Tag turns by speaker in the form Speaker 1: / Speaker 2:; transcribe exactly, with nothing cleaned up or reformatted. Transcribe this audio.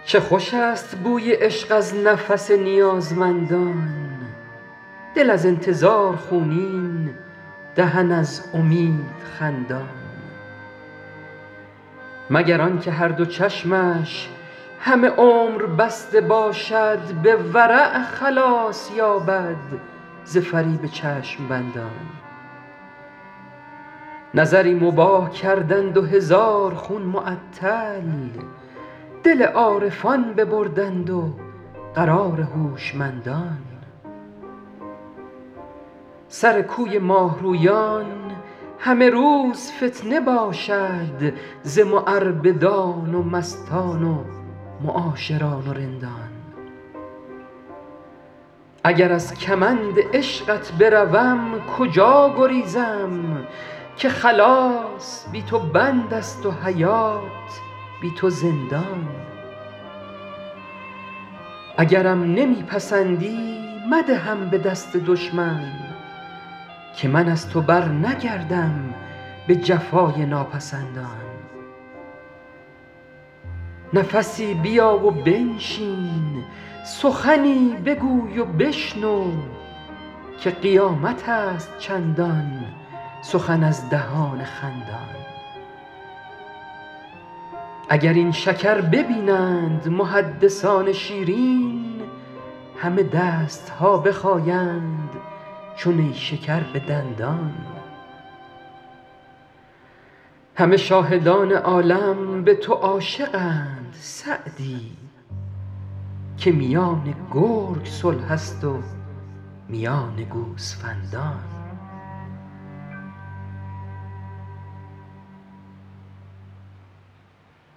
Speaker 1: چه خوش است بوی عشق از نفس نیازمندان، دل از انتظار خونین، دهن از امید خندان. مگر آن که هر دو چشمش همه عمر بسته باشد، به ورع خلاص یابد ز فریب چشم بندان. نظری مباح کردند و هزار خون معطل، دل عارفان ببردند و قرار هوشمندان. سر کوی ماهرویان همه روز فتنه باشد، ز معربدان و مستان و معاشران و رندان. اگر از کمند عشقت بروم کجا گریزم، که خلاص بی تو بند است و حیات بی تو زندان. اگرم نمی پسندی مدهم به دست دشمن، که من از تو بر نگردم به جفای ناپسندان. نفسی بیا و بنشین، سخنی بگوی و بشنو، که قیامت است چندان سخن از دهان خندان. اگر این شکر ببینند محدثان شیرین، همه دست ها بخایند چو نیشکر به دندان. همه شاهدان عالم به تو عاشقند سعدی، که میان گرگ صلح است و میان گوسفندان.